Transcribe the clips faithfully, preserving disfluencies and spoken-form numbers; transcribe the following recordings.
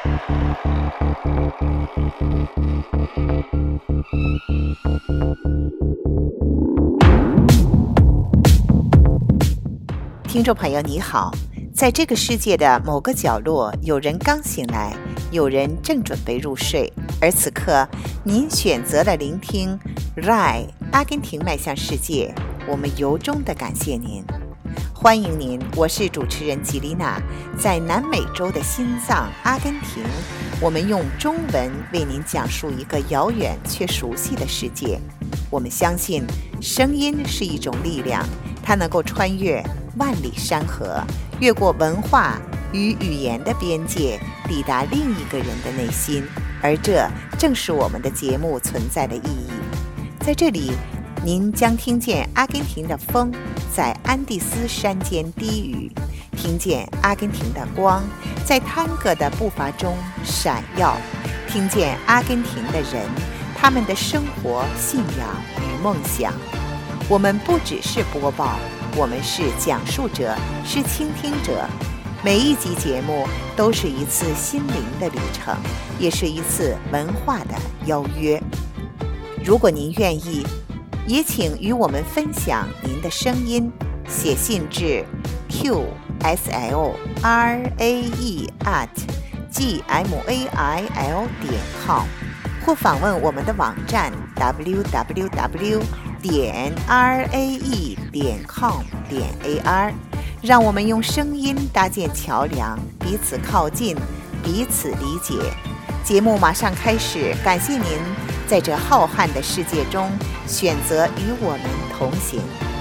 听众朋友你好，在这个世界的某个角落，有人刚醒来，有人正准备入睡，而此刻您选择了聆听 R A I 阿根廷迈向世界，我们由衷的感谢您。欢迎您，我是主持人吉丽娜，在南美洲的心脏阿根廷，我们用中文为您讲述一个遥远却熟悉的世界。我们相信声音是一种力量，它能够穿越万里山河，越过文化与语言的边界，抵达另一个人的内心，而这正是我们的节目存在的意义。在这里，您将听见阿根廷的风在安第斯山间低语，听见阿根廷的光在探戈的步伐中闪耀，听见阿根廷的人，他们的生活、信仰与梦想。我们不只是播报，我们是讲述者，是倾听者。每一集节目都是一次心灵的旅程，也是一次文化的邀约。如果您愿意，也请与我们分享您的声音，写信至 q s l r a e at g m a i l 点 com， 或访问我们的网站 w w w 点 r a e 点 com 点 a r， 让我们用声音搭建桥梁，彼此靠近，彼此理解。节目马上开始，感谢您在这浩瀚的世界中选择与我们同行。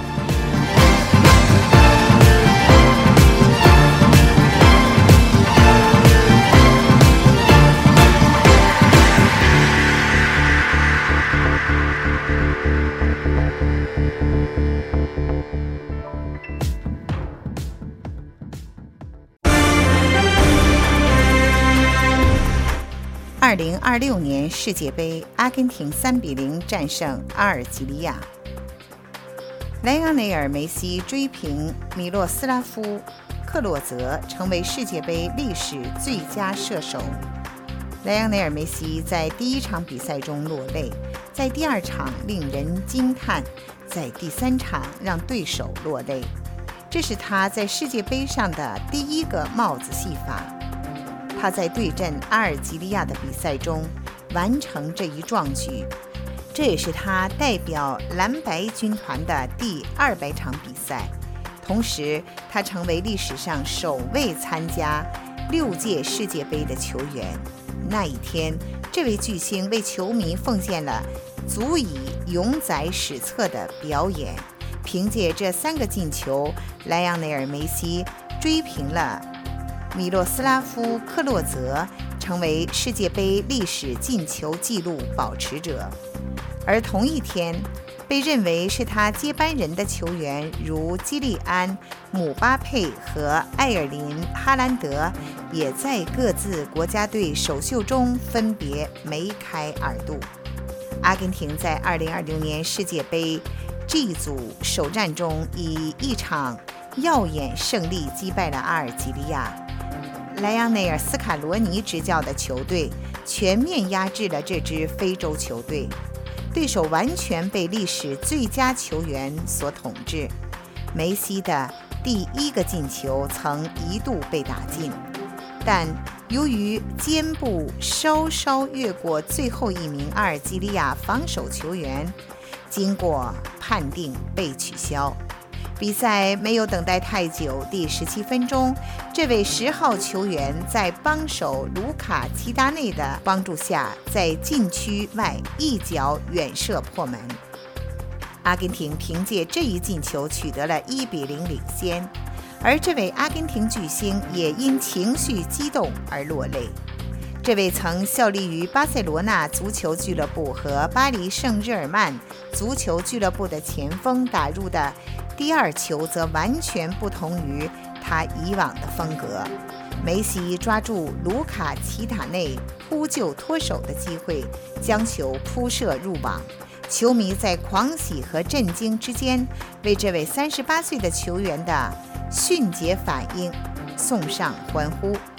二零二六年世界杯，阿根廷三比零战胜阿尔及利亚。莱昂内尔·梅西追平米洛斯拉夫·克洛泽，成为世界杯历史最佳射手。莱昂内尔·梅西在第一场比赛中落泪，在第二场令人惊叹，在第三场让对手落泪。这是他在世界杯上的第一个帽子戏法。他在对阵阿尔及利亚的比赛中完成这一壮举，这也是他代表蓝白军团的第二百场比赛。同时，他成为历史上首位参加六届世界杯的球员。那一天，这位巨星为球迷奉献了足以永载史册的表演。凭借这三个进球，莱昂内尔·梅西追平了米洛斯拉夫·克洛泽，成为世界杯历史进球纪录保持者。而同一天，被认为是他接班人的球员如基利安·姆巴佩和埃尔林·哈兰德，也在各自国家队首秀中分别梅开二度。阿根廷在二零二六年世界杯 G 组首战中以一场耀眼胜利击败了阿尔及利亚。莱昂内尔·斯卡罗尼执教的球队全面压制了这支非洲球队，对手完全被历史最佳球员所统治。梅西的第一个进球曾一度被打进，但由于肩部稍稍越过最后一名阿尔及利亚防守球员，经过判定被取消。比赛没有等待太久，第十七分钟，这位十号球员在帮手卢卡齐达内的帮助下，在禁区外一脚远射破门。阿根廷凭借这一进球取得了一比零领先，而这位阿根廷巨星也因情绪激动而落泪。这位曾效力于巴塞罗那足球俱乐部和巴黎圣日耳曼足球俱乐部的前锋打入的第二球则完全不同于他以往的风格。梅西抓住卢卡齐塔内扑救脱手的机会，将球扑射入网。球迷在狂喜和震惊之间，为这位三十八岁的球员的迅捷反应送上欢呼。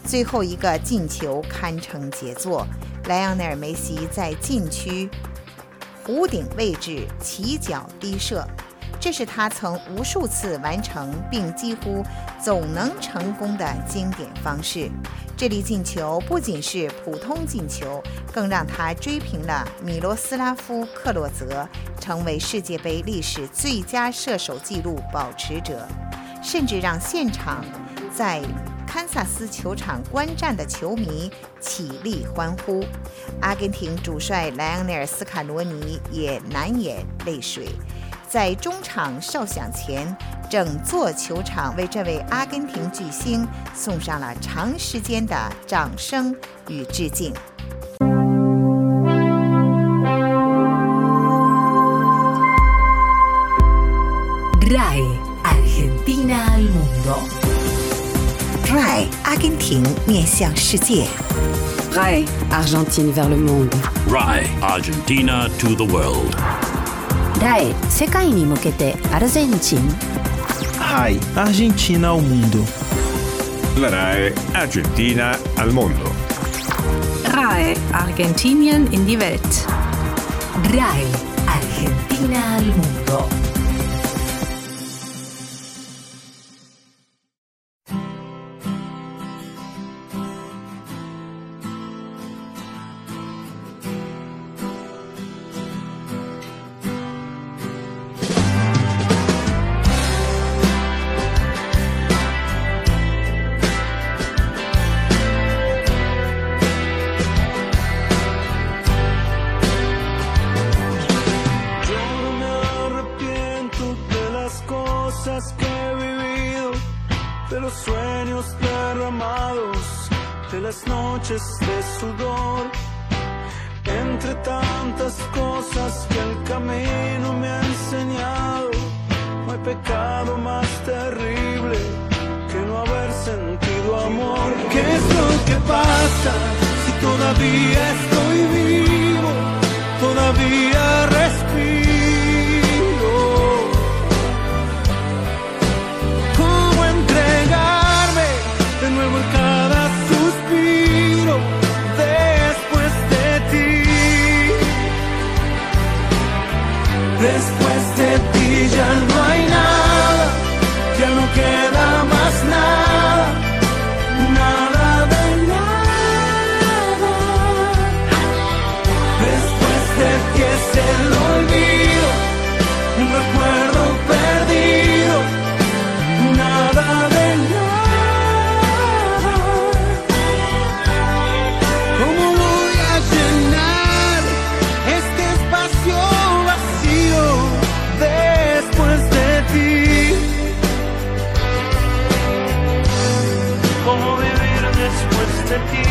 最后一个进球堪称杰作，莱昂内尔·梅西在禁区弧顶位置起脚低射，这是他曾无数次完成并几乎总能成功的经典方式。这粒进球不仅是普通进球，更让他追平了米罗斯拉夫·克洛泽，成为世界杯历史最佳射手纪录保持者，甚至让现场在堪萨斯球场观战的球迷起立欢呼。阿根廷主帅莱昂内尔·斯卡罗尼也难掩泪水，在中场哨响前，整座球场为这位阿根廷巨星送上了长时间的掌声与致敬。 R A I Argentina al mundo. R A I 阿根廷面向世界。 R A I Argentine vers le monde. R A I Argentina to the world. R A I 世界に向けてアルゼンチン。 R A I Argentina al mundo. La R A I Argentina al mundo. R A I Argentinien in die Welt. R A I Argentina al mundo. Que he vivido, de los sueños derramados, de las noches de sudor, entre tantas cosas que el camino me ha enseñado. No hay pecado más terrible que no haber sentido amor. ¿Qué es lo que pasa si todavía estoy vivo, todavía respiro? De nuevo en cada suspiro después de ti, después de ti ya no hay nada, ya no queda más nada, nada de nada. Después de ti es el olvido, un recuerdo perdido, nada de nada. ¿Cómo vivir después de ti?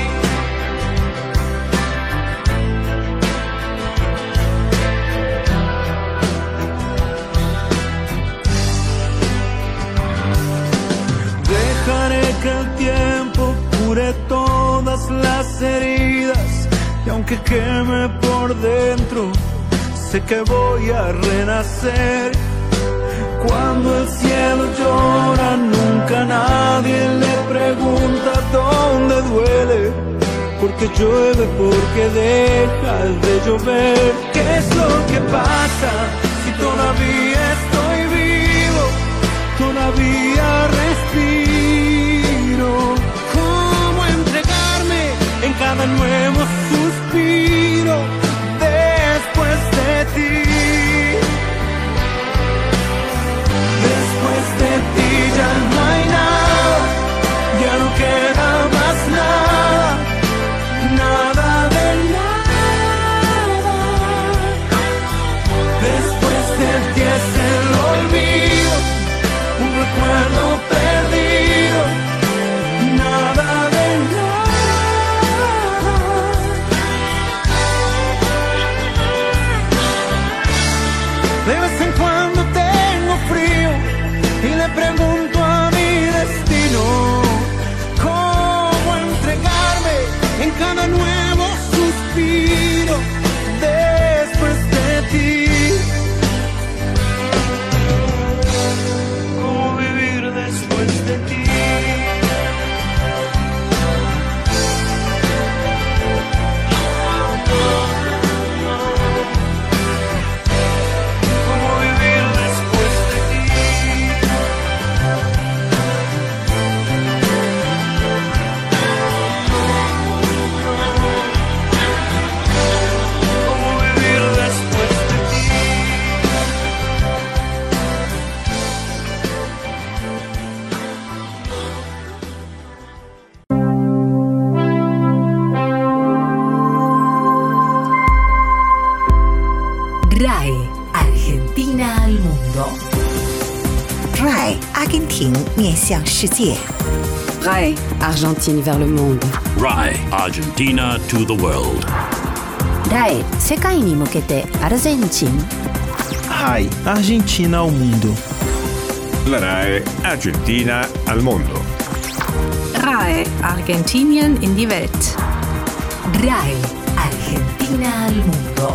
Dejaré que el tiempo cure todas las heridas, y aunque queme por dentro, sé que voy a renacer. Cuando el cielo llora, nunca nadie le pregunta dónde duele, porque llueve, porque deja de llover. ¿Qué es lo que pasa si todavía estoy vivo, todavía respiro? ¿Cómo entregarme en cada nuevo suspiro después de ti? Después de ti ya no hay nada, ya no queda más nada, nada de nada. Después de ti es el olvido, un recuerdo 面向世界。 R A I Argentine vers le monde. R A I Argentina to the world. R A I 世界に向けてアルゼンチン。 R A I Argentina ao mundo. La R A I Argentina al mondo. R A I Argentinien in die Welt. R A I Argentina al mundo.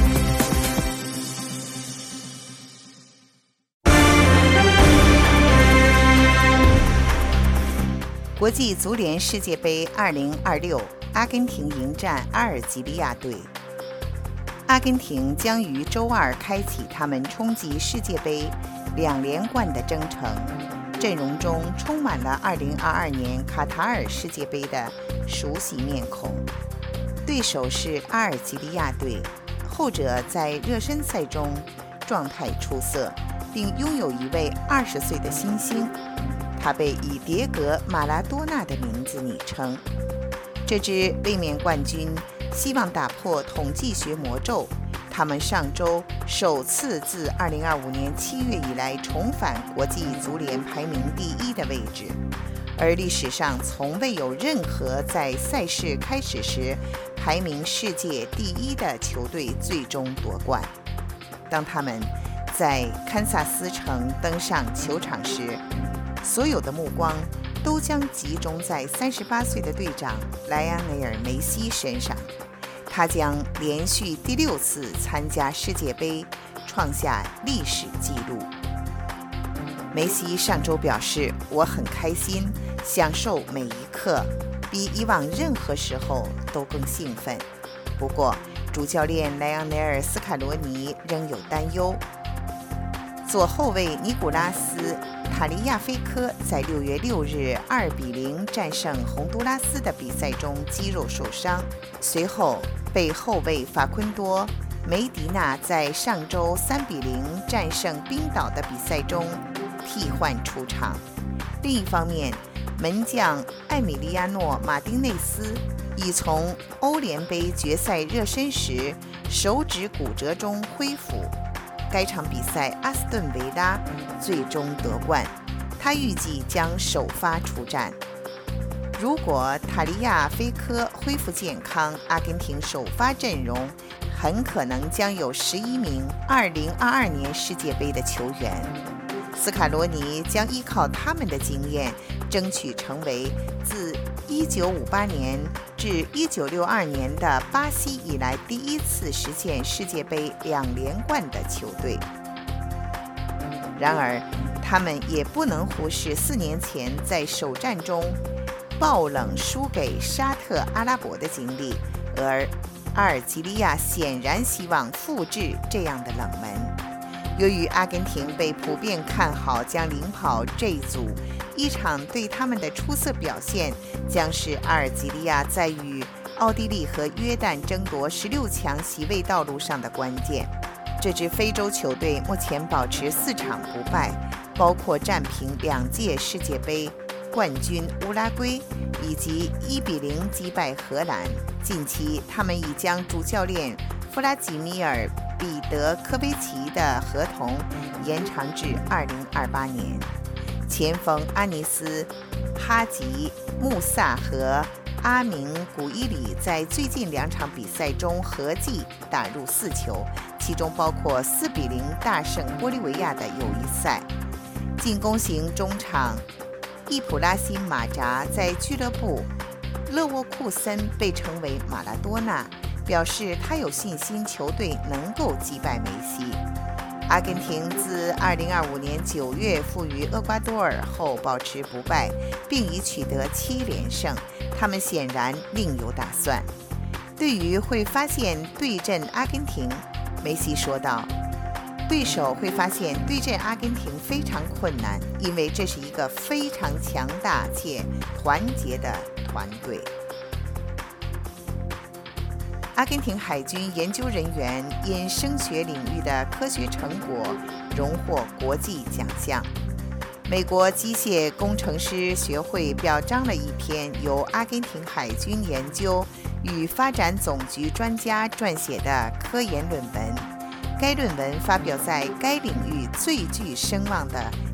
《国际足联世界杯二零二六》，阿根廷迎战阿尔及利亚队。阿根廷将于周二开启他们冲击世界杯两连冠的征程，阵容中充满了二零二二年卡塔尔世界杯的熟悉面孔。对手是阿尔及利亚队，后者在热身赛中状态出色，并拥有一位二十岁的新星，他被以迭戈·马拉多纳的名字昵称。这支卫冕冠军希望打破统计学魔咒，他们上周首次自二零二五年七月以来重返国际足联排名第一的位置，而历史上从未有任何在赛事开始时排名世界第一的球队最终夺冠。当他们在堪萨斯城登上球场时，所有的目光都将集中在三十八岁的队长莱昂内尔·梅西身上。他将连续第六次参加世界杯，创下历史纪录。梅西上周表示：“我很开心，享受每一刻，比以往任何时候都更兴奋。”不过，主教练莱昂内尔·斯卡罗尼仍有担忧。左后卫尼古拉斯·塔利亚菲科在六月六日二比零战胜洪都拉斯的比赛中肌肉受伤，随后被后卫法昆多·梅迪纳在上周三比零战胜冰岛的比赛中替换出场。另一方面，门将艾米利亚诺·马丁内斯已从欧联杯决赛热身时手指骨折中恢复。该场比赛，阿斯顿维拉最终得冠，他预计将首发出战。如果塔利亚菲科恢复健康，阿根廷首发阵容很可能将有十一名二零二二年世界杯的球员。斯卡罗尼将依靠他们的经验，争取成为自一九五八年至一九六二年的巴西以来第一次实现世界杯两连冠的球队。然而，他们也不能忽视四年前在首战中爆冷输给沙特阿拉伯的经历，而阿尔及利亚显然希望复制这样的冷门。由于阿根廷被普遍看好将领跑这一组，一场对他们的出色表现将是阿尔及利亚在与奥地利和约旦争夺十六强席位道路上的关键。这支非洲球队目前保持四场不败，包括战平两届世界杯冠军乌拉圭以及一比零击败荷兰。近期他们已将主教练弗拉基米尔·彼得科维奇的合同延长至二零二八年。前锋阿尼斯、哈吉、穆萨和阿明古伊里在最近两场比赛中合计打入四球，其中包括四比零大胜玻利维亚的友谊赛。进攻型中场伊普拉辛马扎在俱乐部勒沃库森被称为马拉多纳，表示他有信心球队能够击败梅西。阿根廷自二零二五年九月负于厄瓜多尔后保持不败，并已取得七连胜，他们显然另有打算。对于会发现对阵阿根廷，梅西说道：“对手会发现对阵阿根廷非常困难，因为这是一个非常强大且团结的团队。”阿根廷海军研究人员因声学领域的科学成果荣获国际奖项。美国机械工程师学会表彰了一篇由阿根廷海军研究与发展总局专家撰写的科研论文。该论文发表在该领域最具声望的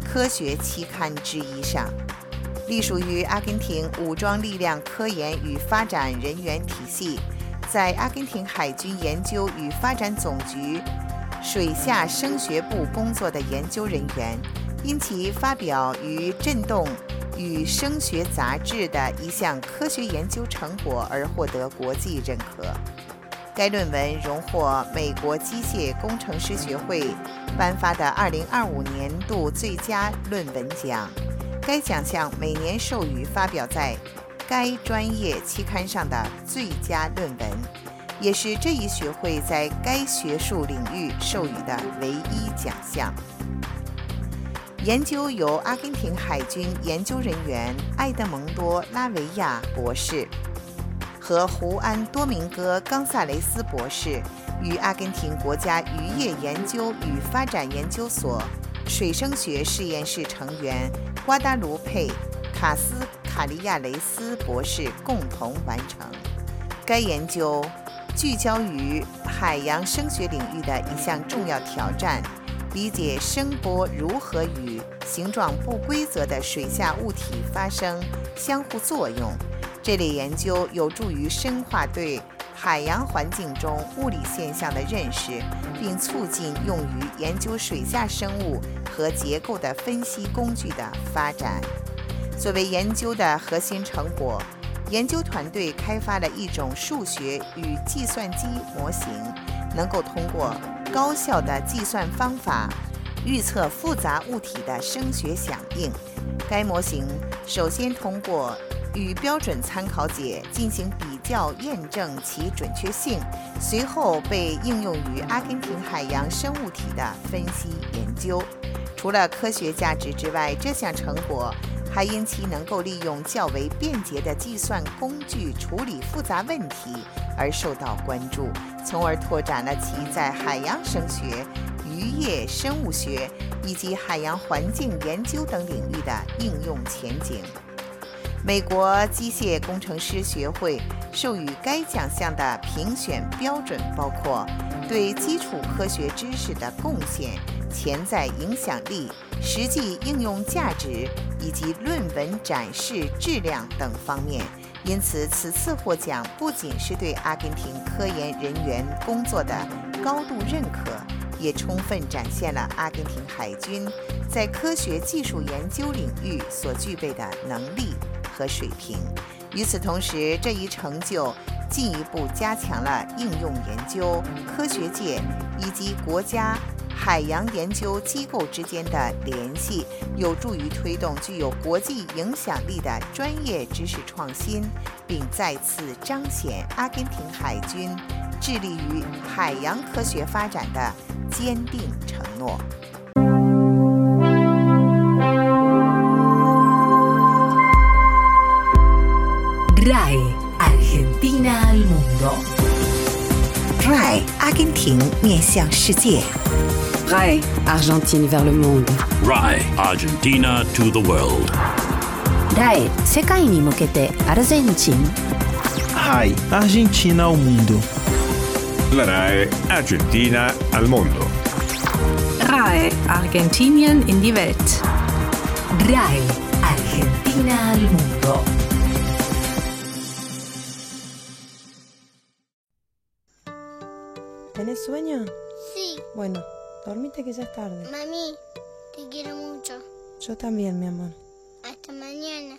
科学期刊之一上。隶属于阿根廷武装力量科研与发展人员体系，在阿根廷海军研究与发展总局水下声学部工作的研究人员，因其发表于《振动与声学杂志》的一项科学研究成果而获得国际认可。该论文荣获美国机械工程师学会颁发的二零二五年度最佳论文奖。该奖项每年授予发表在该专业期刊上的最佳论文，也是这一学会在该学术领域授予的唯一奖项。研究由阿根廷海军研究人员埃德蒙多·拉维亚博士和胡安·多明戈·冈萨雷斯博士与阿根廷国家渔业研究与发展研究所水声学实验室成员瓜达卢佩·卡斯卡利亚雷斯博士共同完成。该研究聚焦于海洋声学领域的一项重要挑战，理解声波如何与形状不规则的水下物体发生相互作用。这类研究有助于深化对海洋环境中物理现象的认识，并促进用于研究水下生物和结构的分析工具的发展。作为研究的核心成果，研究团队开发了一种数学与计算机模型，能够通过高效的计算方法预测复杂物体的声学响应。该模型首先通过与标准参考解进行比较验证其准确性，随后被应用于阿根廷海洋生物体的分析研究。除了科学价值之外，这项成果还因其能够利用较为便捷的计算工具处理复杂问题而受到关注，从而拓展了其在海洋声学、渔业生物学以及海洋环境研究等领域的应用前景。美国机械工程师学会授予该奖项的评选标准包括对基础科学知识的贡献、潜在影响力、实际应用价值以及论文展示质量等方面。因此，此次获奖不仅是对阿根廷科研人员工作的高度认可，也充分展现了阿根廷海军在科学技术研究领域所具备的能力和水平。与此同时，这一成就进一步加强了应用研究、科学界以及国家海洋研究机构之间的联系，有助于推动具有国际影响力的专业知识创新，并再次彰显阿根廷海军致力于海洋科学发展的坚定承诺。 R A I Argentina al mundo。 R A I 阿根廷面向世界。 R A I Argentine vers le monde。 R A I Argentina to the world。 R A I 世界に向けてアルゼンチン。 R A I Argentina ao mundo。 La R A I Argentina al mundo。 R A I Argentinien in die Welt。 R A I Argentina al mundo。 ¿Tenés sueño? Sí. Bueno, dormite que ya es tarde. Mami, te quiero mucho. Yo también, mi amor. Hasta mañana.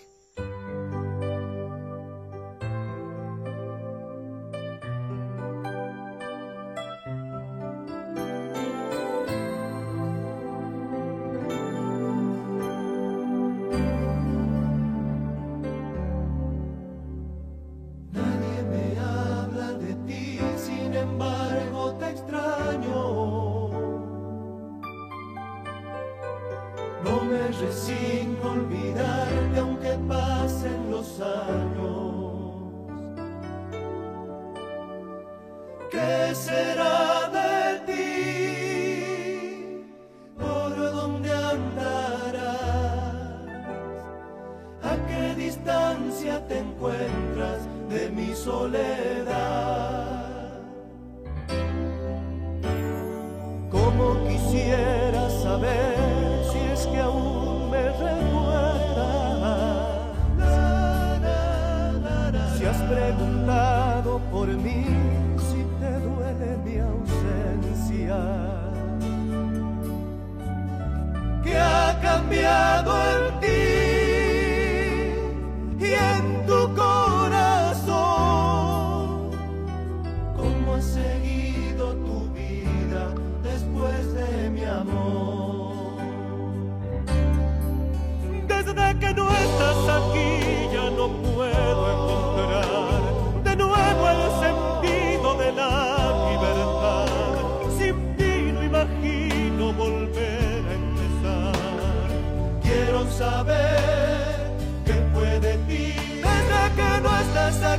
Nadie me habla de ti, sin embargo te extraño. No me resigno a olvidarte aunque pasen los años. ¿Qué será de ti? ¿Por dónde andarás? ¿A qué distancia te encuentras de mi soledad? Como quisiera saber si es que aún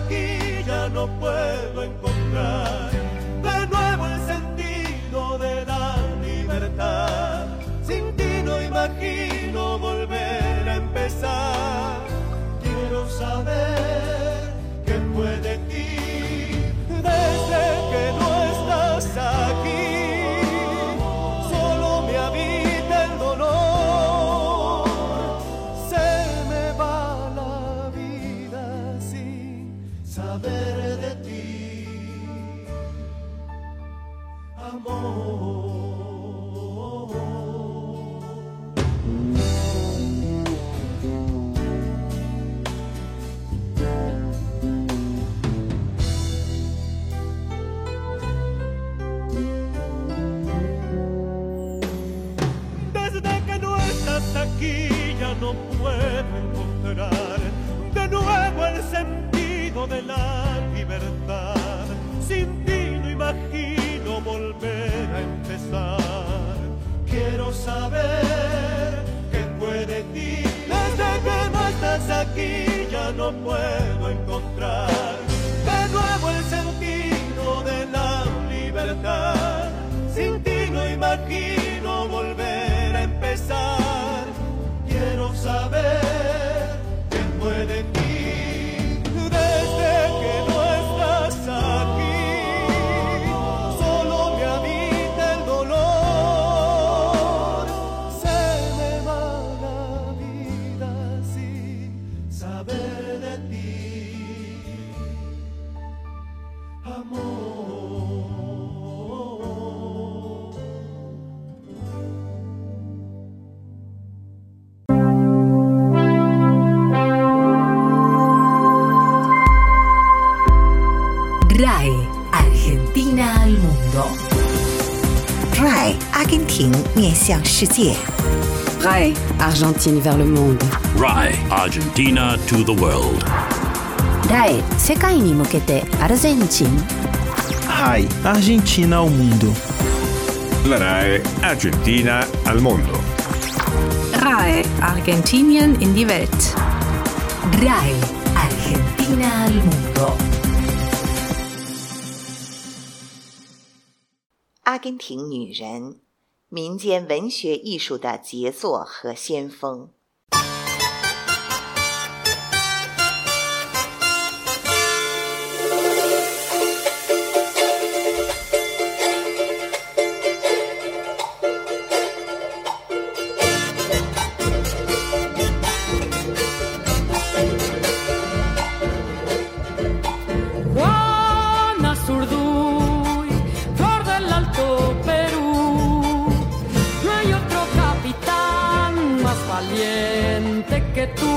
aquí ya no puedo encontrar de nuevo el sentido de la libertad. Sin ti no imagino volver a empezar. Quiero saber qué fue de ti desde que no estás aquí. Solo me habita el dolor. Se me va la vida sin saber de ti, amor. Aquí ya no puedo encontrar de nuevo el sentido de la libertad. Sin ti no imagino volver a empezar. Quiero saber qué fue de ti. Desde que no estás aquí ya no puedo encontrar de nuevo el sentido de la libertad. Sin ti no imagino volver a empezar. Quiero saber qué fue de ti desde que no estás aquí. Solo me habita el dolor. Se me va la vida sin saber de ti, amor. R A E Argentina al mundo. R A E 阿根廷面向世界。 R A E Argentine vers le monde. R A E Argentina to the world. R A E 世界に向けてアルゼンチン。 R A E Argentina ao mundo. La R A E Argentina al mundo. R A E Argentinien in die Welt. R A E Argentina al mundo. 阿根廷女人，民间文学艺术的杰作和先锋。 Que tú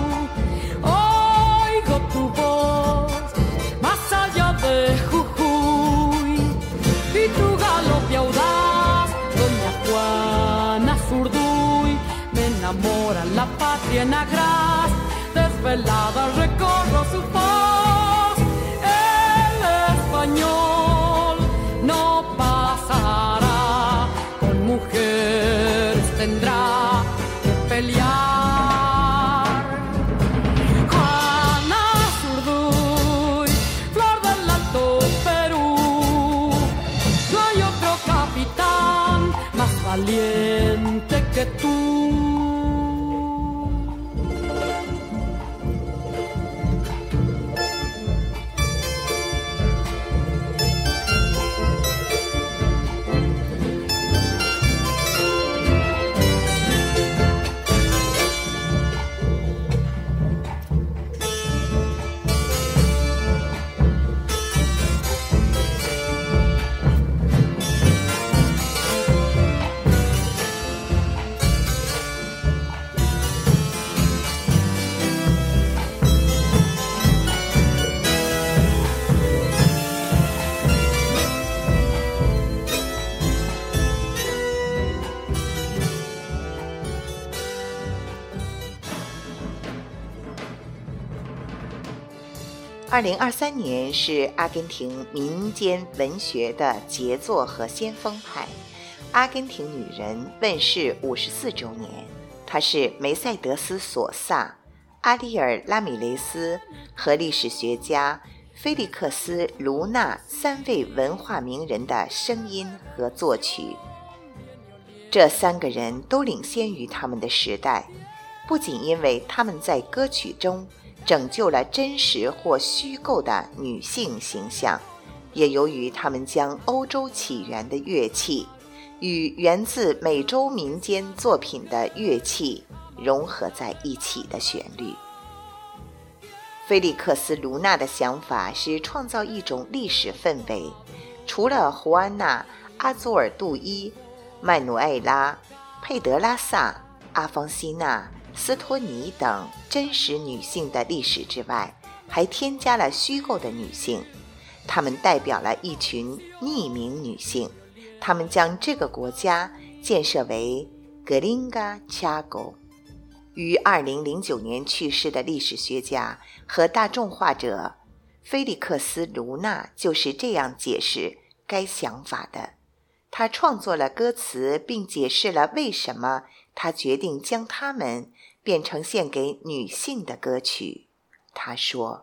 oigo tu voz más allá de Jujuy y tu galope audaz, doña Juana Zurduy, me enamora la patria en agraz, desvelada recorro su voz, el español no pasará, con mujeres tendrá que pelear. Valiente que tú. 二零二三年是阿根廷民间文学的杰作和先锋派，阿根廷女人问世五十四周年。她是梅赛德斯·索萨、 阿里尔·拉米雷斯和历史学家菲利克斯·卢纳三位文化名人的声音和作曲。这三个人都领先于他们的时代，不仅因为他们在歌曲中拯救了真实或虚构的女性形象，也由于他们将欧洲起源的乐器与源自美洲民间作品的乐器融合在一起的旋律。菲利克斯·卢纳的想法是创造一种历史氛围，除了胡安娜、阿祖尔杜伊、曼努埃拉、佩德拉萨、阿方西娜、斯托尼等真实女性的历史之外，还添加了虚构的女性，她们代表了一群匿名女性，她们将这个国家建设为格林嘎恰狗。于二零零九年去世的历史学家和大众化者菲利克斯·卢纳就是这样解释该想法的。他创作了歌词，并解释了为什么他决定将它们变成献给女性的歌曲。他说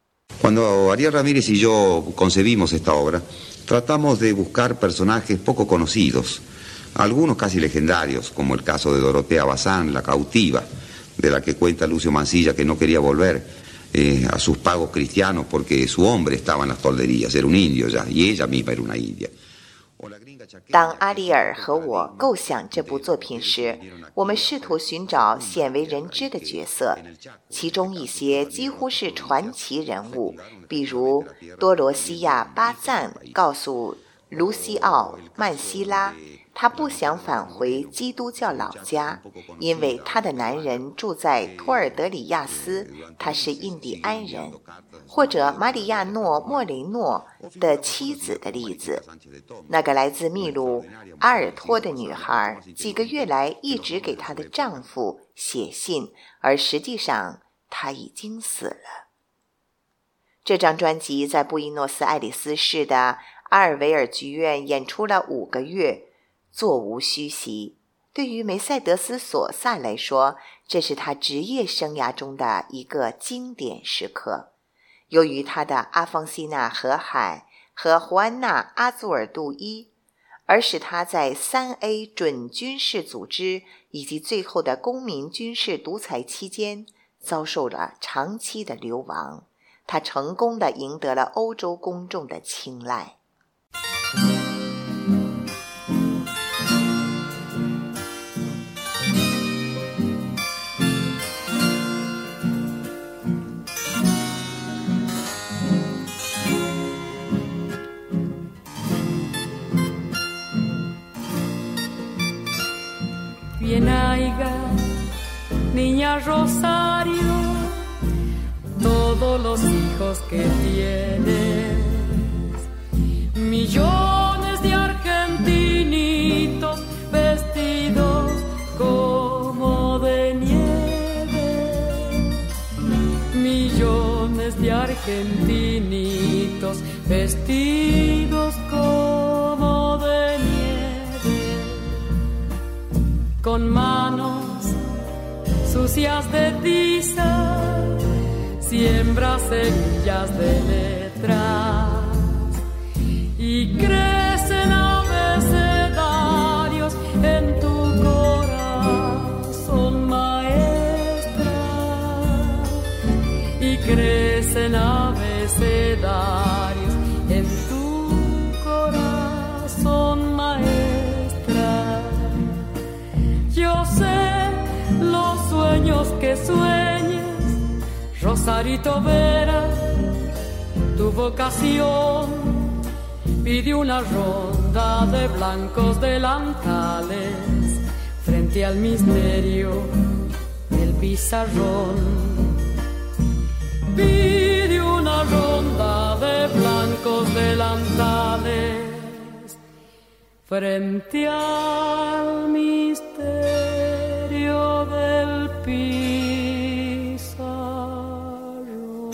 Cuando Ariel Ramírez y yo concebimos esta obra, tratamos de buscar personajes poco conocidos, algunos casi legendarios, como el caso de Dorotea Bazán, la cautiva, de la que cuenta Lucio Mansilla que no quería volver eh, a sus pagos cristianos porque su hombre estaba en las tolderías, era un indio ya, y ella misma era una india. 当阿里尔和我构想这部作品时，我们试图寻找鲜为人知的角色，其中一些几乎是传奇人物，比如多罗西亚·巴赞告诉卢西奥·曼西拉，她不想返回基督教老家，因为她的男人住在托尔德里亚斯，他是印第安人，或者马里亚诺·莫雷诺的妻子的例子。那个来自秘鲁阿尔托的女孩，几个月来一直给她的丈夫写信，而实际上她已经死了。这张专辑在布宜诺斯艾利斯市的阿尔维尔剧院演出了五个月，座无虚席。对于梅赛德斯·索萨来说，这是他职业生涯中的一个经典时刻。由于他的阿方西娜河海和胡安娜·阿祖尔杜伊，而使他在 三 A 准军事组织以及最后的公民军事独裁期间遭受了长期的流亡。他成功地赢得了欧洲公众的青睐。 Bien haiga, niña Rosario, todos los hijos que tienes, millones de argentinitos vestidos como de nieve, millones de argentinitos vestidos como de nieve. Con manos sucias de tiza, siembra semillas de letras y crecen abecedarios en tu corazón, maestra, y crecen abecedarios en tu corazón, maestra. Yo sé los sueños que sueñes, Rosarito Vera, tu vocación pide una ronda de blancos delantales frente al misterio del pizarrón. Pide una ronda de blancos delantales frente al misterio del pizarrón.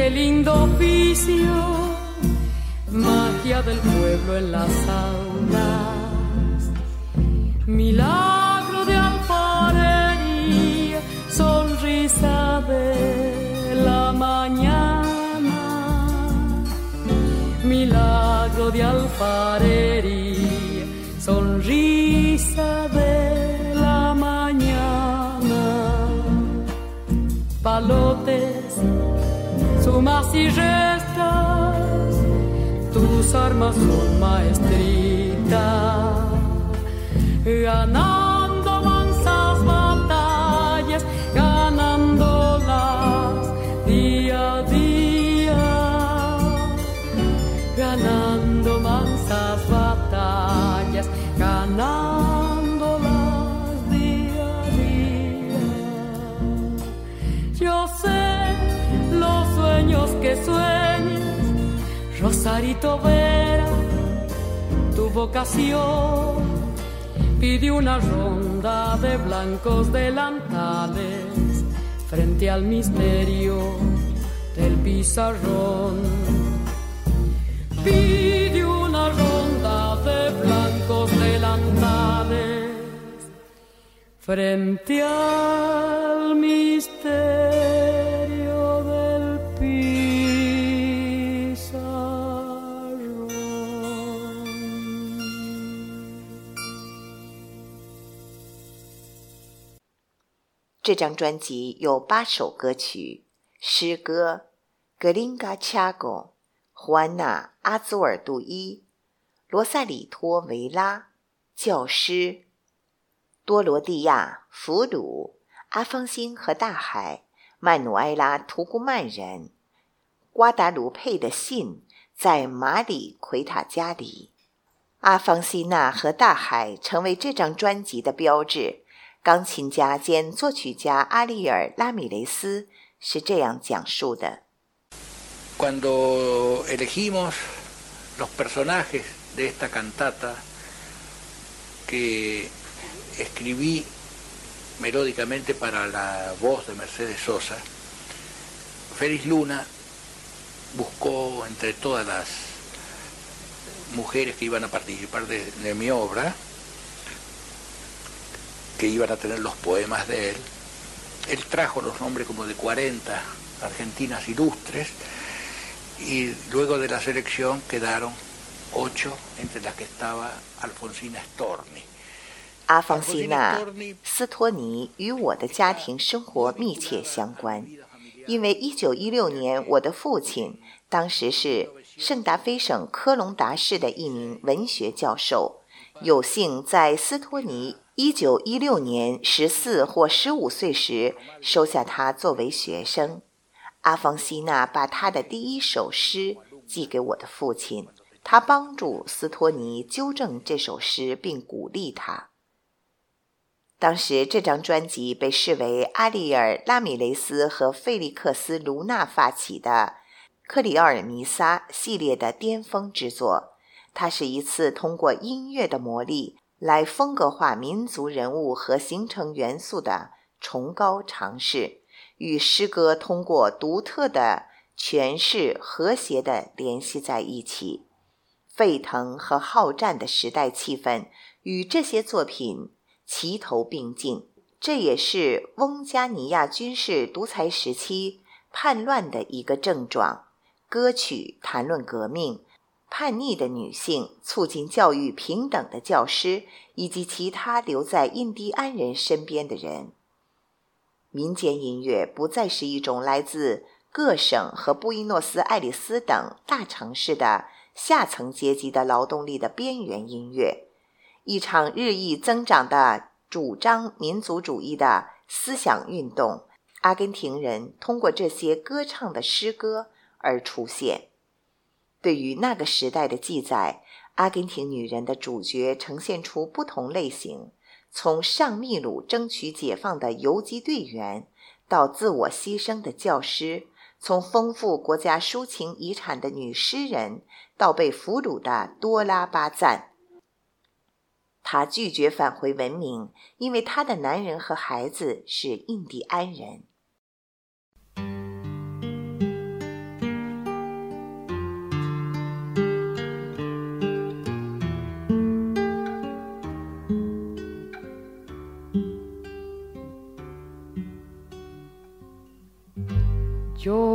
qué lindo oficio, magia del pueblo en las aulas, milagro de alfarería, sonrisa de la mañana, milagro de alfarería, sonrisa de la mañana, palotes, sumas y restas, tus armas son maestritas, ganando mansas batallas, ganándolas día a día, ganando mansas batallas, ganándolas día a día. Yo sé los sueños que sueñes, Rosarito Vera, tu vocación. Pide una ronda de blancos delantales frente al misterio del pizarrón. Pide una ronda de blancos delantales frente al misterio del pizarrón. 这张专辑有八首歌曲，诗歌格林嘎恰狗、胡安娜阿祖尔杜伊、罗萨里托维拉、教师、多罗蒂亚、俘虏、阿方辛和大海、曼努埃拉图古曼人、瓜达卢佩的信，在马里奎塔家里。阿方西娜和大海成为这张专辑的标志。钢琴家兼作曲家阿利尔·拉米雷斯是这样讲述的 Cuando elegimos los personajes de esta cantata que escribí melódicamente para la voz de Mercedes Sosa, Félix Luna buscó entre todas las mujeres que iban a participar de, de mi obra, que iban a tener los poemas de él, él trajo los nombres como de cuarenta argentinas ilustres, y luego de la selección quedaron ocho, entre las que estaba Alfonsina Storni。 阿方西娜·斯托尼与我的家庭生活密切相关，因为一九一六年我的父亲当时是圣达菲省科隆达市的一名文学教授，有幸在斯托尼一九一六年十四或十五岁时收下他作为学生。阿方西娜把他的第一首诗寄给我的父亲，他帮助斯托尼纠正这首诗并鼓励他。当时这张专辑被视为阿利尔·拉米雷斯和费利克斯·卢纳发起的克里奥尔弥撒系列的巅峰之作，它是一次通过音乐的魔力来风格化民族人物和形成元素的崇高尝试，与诗歌通过独特的诠释和谐地联系在一起。沸腾和好战的时代气氛与这些作品齐头并进，这也是翁加尼亚军事独裁时期叛乱的一个症状。歌曲谈论革命、叛逆的女性、促进教育平等的教师，以及其他留在印第安人身边的人。民间音乐不再是一种来自各省和布宜诺斯艾利斯等大城市的下层阶级的劳动力的边缘音乐。一场日益增长的主张民族主义的思想运动，阿根廷人通过这些歌唱的诗歌而出现。对于那个时代的记载，阿根廷女人的主角呈现出不同类型，从上秘鲁争取解放的游击队员，到自我牺牲的教师，从丰富国家抒情遗产的女诗人，到被俘虏的多拉巴赞。她拒绝返回文明，因为她的男人和孩子是印第安人。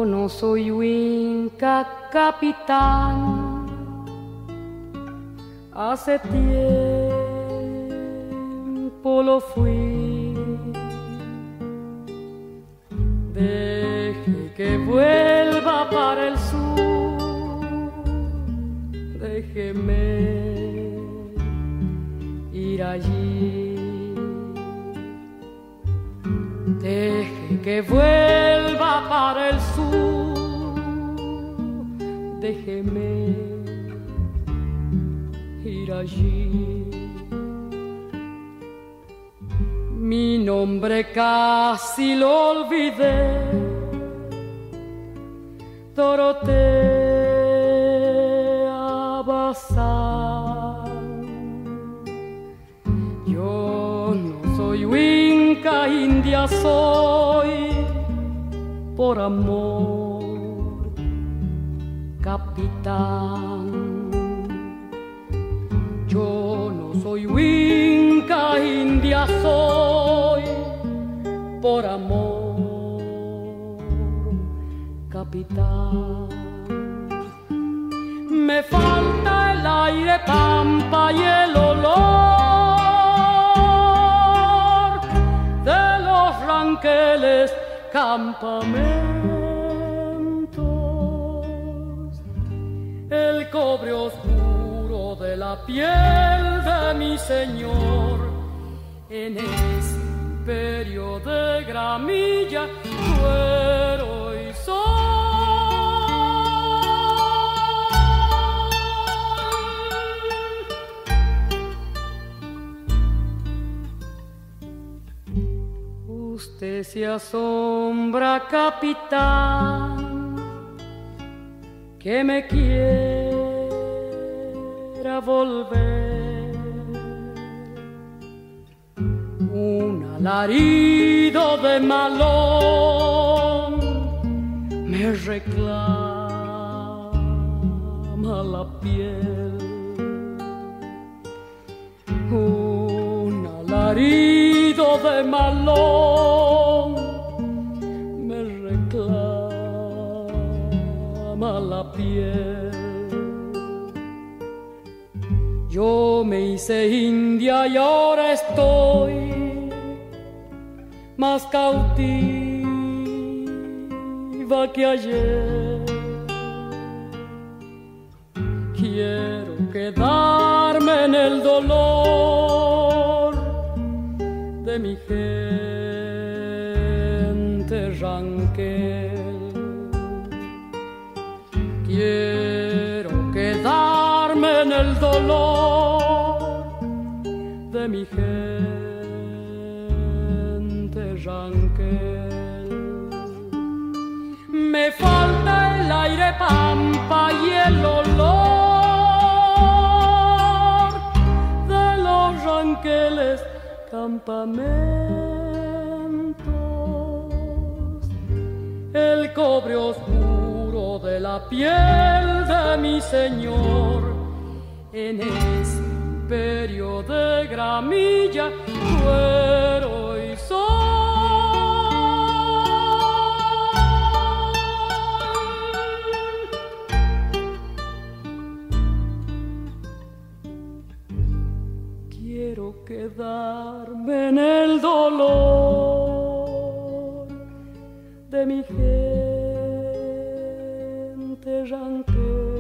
Yo no soy Winca capitán, hace tiempo lo fui. Deje que vuelva para el sur, déjeme ir allí. Deje que vuelva para el sur, déjeme ir allí. Mi nombre casi lo olvidé, Dorotea Bazán. Yo no soy Winca, india soy, por amor, capitán. Yo no soy Winca, india soy, por amor, capitán. Me falta el aire pampa y el olor de los ranqueles campamentos, el cobre oscuro de la piel de mi señor en ese imperio de gramilla, cuero y sol. Usted se asombra, capitán, que me quiera volver. Un alarido de malón me reclama la piel. Un alarido de malón me reclama la piel. Yo me hice india y ahora estoy más cautiva que ayer. Quiero quedarme en el dolor de mi gente ranquel. Quiero quedarme en el dolor de mi gente ranquel. Me falta el aire pampa y el olor de los ranqueles campamentos, el cobre oscuro de la piel de mi señor en ese imperio de gramilla, cuero y sol. Quiero quedarme en el dolor de mi gente ranquel.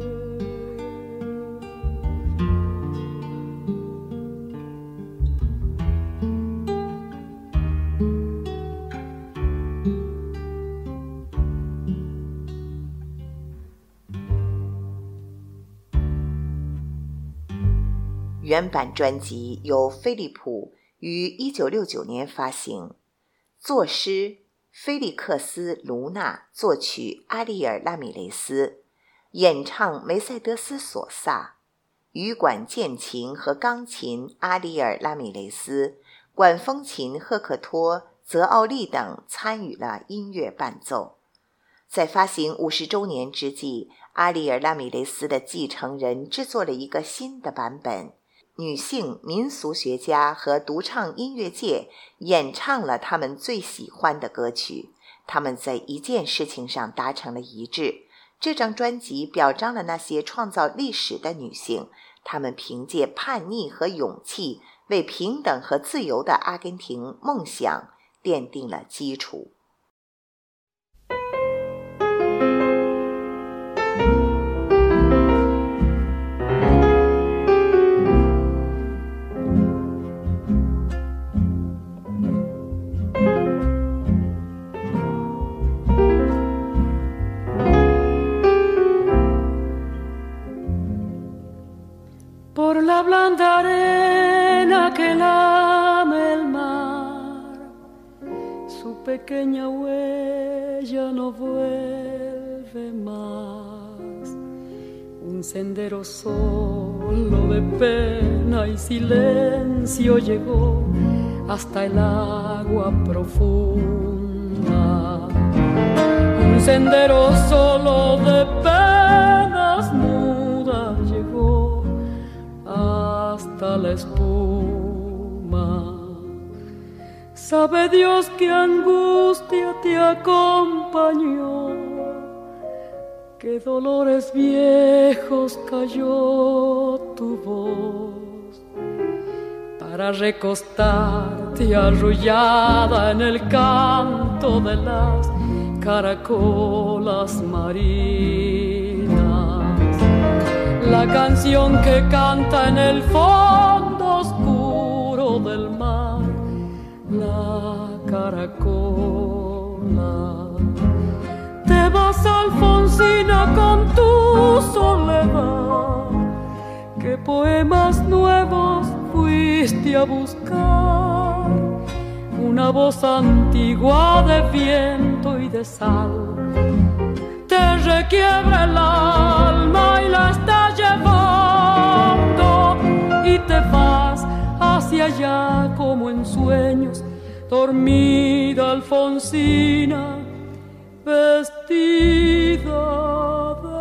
《原版专辑由飞利浦于一九六九年发行，作诗菲利克斯·卢纳，作曲阿利尔·拉米雷斯，演唱梅赛德斯·索萨，羽管键琴和钢琴阿利尔·拉米雷斯，管风琴赫克托·泽奥利等参与了音乐伴奏。在发行五十周年之际，阿利尔·拉米雷斯的继承人制作了一个新的版本，女性民俗学家和独唱音乐界演唱了他们最喜欢的歌曲， 他们在一件事情上达成了一致。这张专辑表彰了那些创造历史的女性，她们凭借叛逆和勇气，为平等和自由的阿根廷梦想奠定了基础。 Por la blanda arena que lame el mar, su pequeña huella no vuelve más. Un sendero solo de pena y silencio llegó hasta el agua profunda. Un sendero solo de penas mudas llegó hasta la espuma. Sabe Dios qué angustia te acompañó, qué dolores viejos cayó tu voz, para recostarte arrullada en el canto de las caracolas marinas. La canción que canta en el fondo oscuro del mar, la caracola. Te vas, Alfonsina, con tu soledad. ¿Qué poemas nuevos fuiste a buscar? Una voz antigua de viento y de sal te requiebra el alma y la está llevando, y te vas hacia allá como en sueños, dormida Alfonsina, vestida de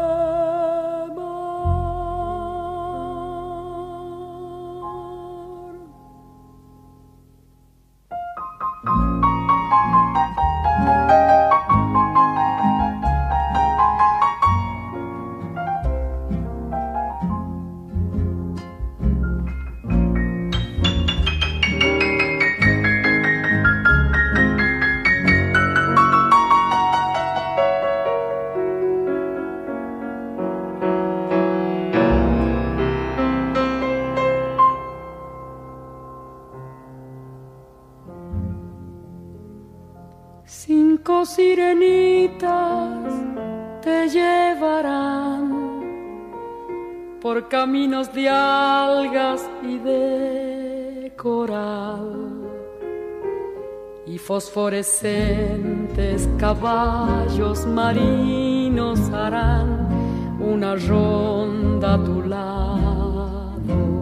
Cinco sirenitas te llevarán por caminos de algas y de coral, y fosforescentes caballos marinos harán una ronda a tu lado,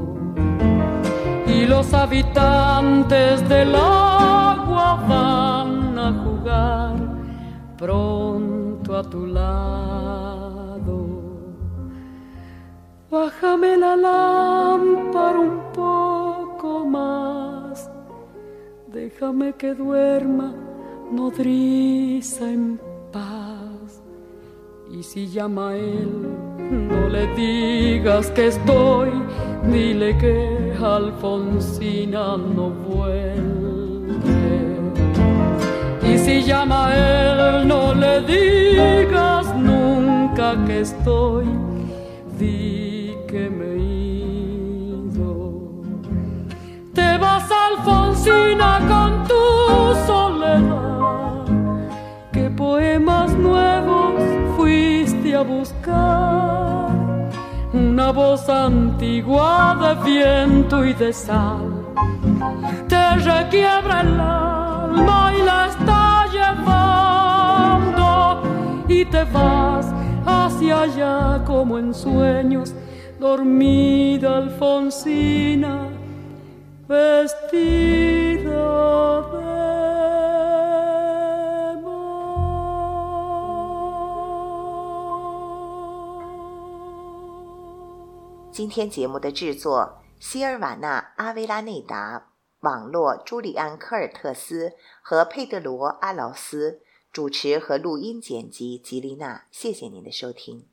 y los habitantes del agua van a jugar pronto a tu lado. Bájame la lámpara un poco más, déjame que duerma nodriza en paz. Y si llama a él, no le digas que estoy, dile que Alfonsina no vuelve. Y si llama a él, no le digas nunca que estoy, di que me he ido. Te vas, Alfonsina, con tu soledad. ¿Qué poemas nuevos fuiste a buscar? Una voz antigua de viento y de sal te requiebra el alma y la está llevando, y te vas hacia allá como en sueños, dormida Alfonsina, vestida de 今天节目的制作：希尔瓦纳·阿维拉内达，网络：朱利安·科尔特斯和佩德罗·阿劳斯， 主持和录音剪辑吉丽娜，谢谢您的收听。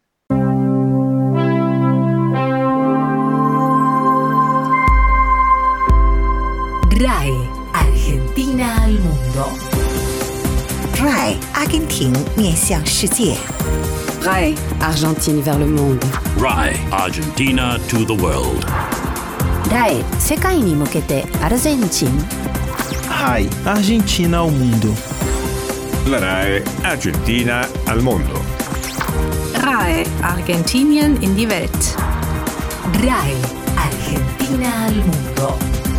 R A I Argentina al mundo. R A I 阿根廷面向世界。 R A I Argentine vers le monde. R A I Argentina to the world. R A I 世界に向けてアルゼンチン。 R A I Argentina ao mundo. La R A I Argentina al mundo. R A I Argentinien in die Welt. R A I Argentina al mundo.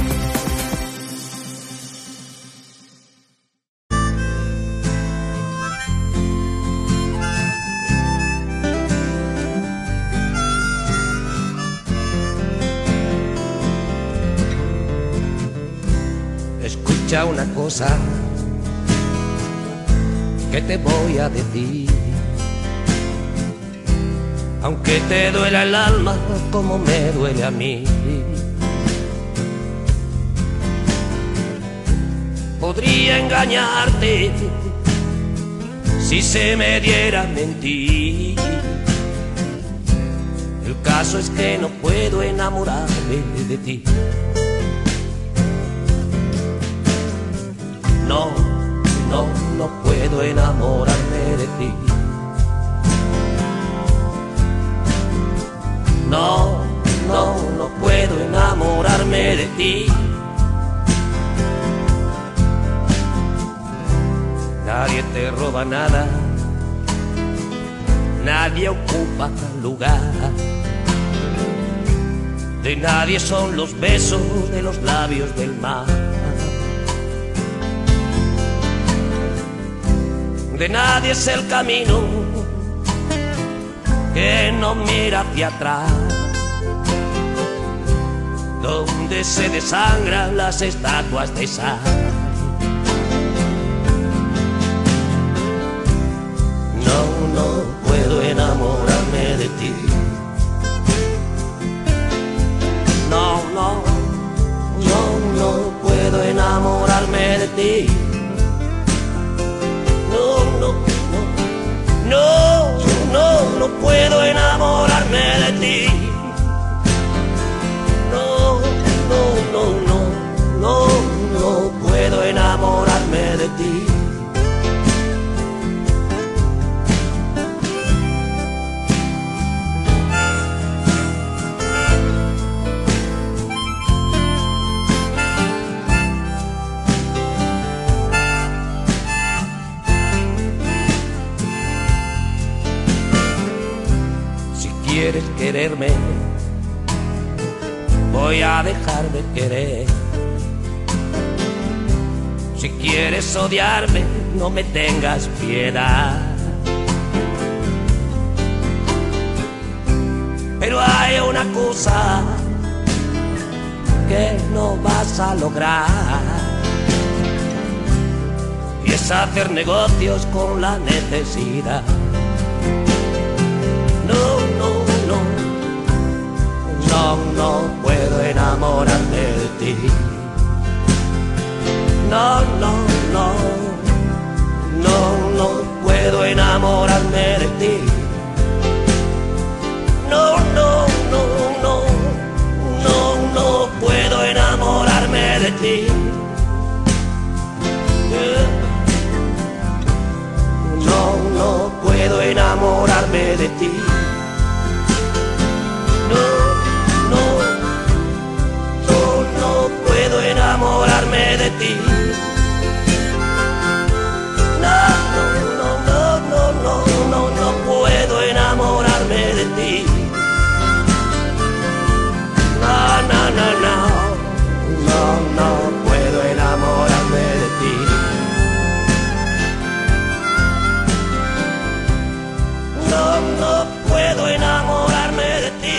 Escucha una cosa que te voy a decir, aunque te duela el alma como me duele a mí. Podría engañarte si se me diera mentir. El caso es que no puedo enamorarme de ti. No, no, no puedo enamorarme de ti. No, no, no puedo enamorarme de ti. Nadie te roba nada, nadie ocupa lugar. De nadie son los besos de los labios del mar. De nadie es el camino que no mira hacia atrás, donde se desangran las estatuas de sal. No, no puedo enamorarme de ti. No, no, no, no puedo enamorarme de ti. No, no, no puedo enamorarme de ti. No, no, no, no, no, no puedo enamorarme de ti. Quieres quererme, voy a dejarme querer. Si quieres odiarme, no me tengas piedad. Pero hay una cosa que no vas a lograr, y es hacer negocios con la necesidad. No, no, no, no, no puedo enamorarme de ti. No, no, no, no, no puedo enamorarme de ti. No, no, no, no, no, no puedo enamorarme de ti. No, no puedo enamorarme de ti. No, no, no, no puedo enamorarme de ti. No, no, no, no, no, no, no puedo enamorarme de ti. No, no, no, no, no, no puedo enamorarme de ti. No, no puedo enamorarme de ti.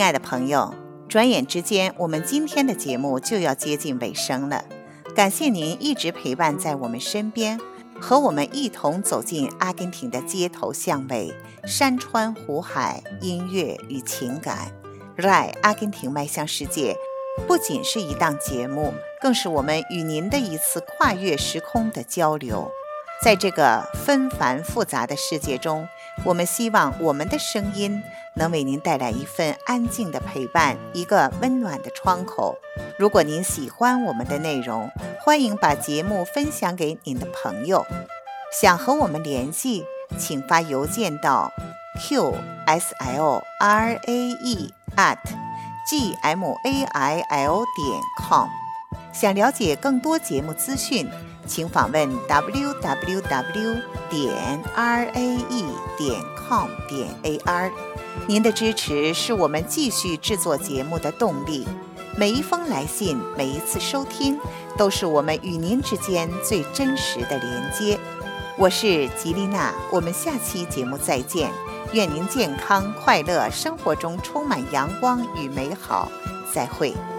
爱的朋友，转眼之间，我们今天的节目就要接近尾声了。感谢您一直陪伴在我们身边，和我们一同走进阿根廷的街头巷尾、山川湖海、音乐与情感。热爱阿根廷迈向世界，不仅是一档节目，更是我们与您的一次跨越时空的交流。在这个纷繁复杂的世界中，我们希望我们的声音能为您带来一份安静的陪伴，一个温暖的窗口。如果您喜欢我们的内容，欢迎把节目分享给您的朋友。想和我们联系，请发邮件到 q s l r a e at g m a i l 点 com。 想了解更多节目资讯，请访问 w w w 点 r a e 点 com 点 a r。 您的支持是我们继续制作节目的动力。每一封来信，每一次收听，都是我们与您之间最真实的连接。我是吉丽娜，我们下期节目再见。愿您健康快乐，生活中充满阳光与美好。再会。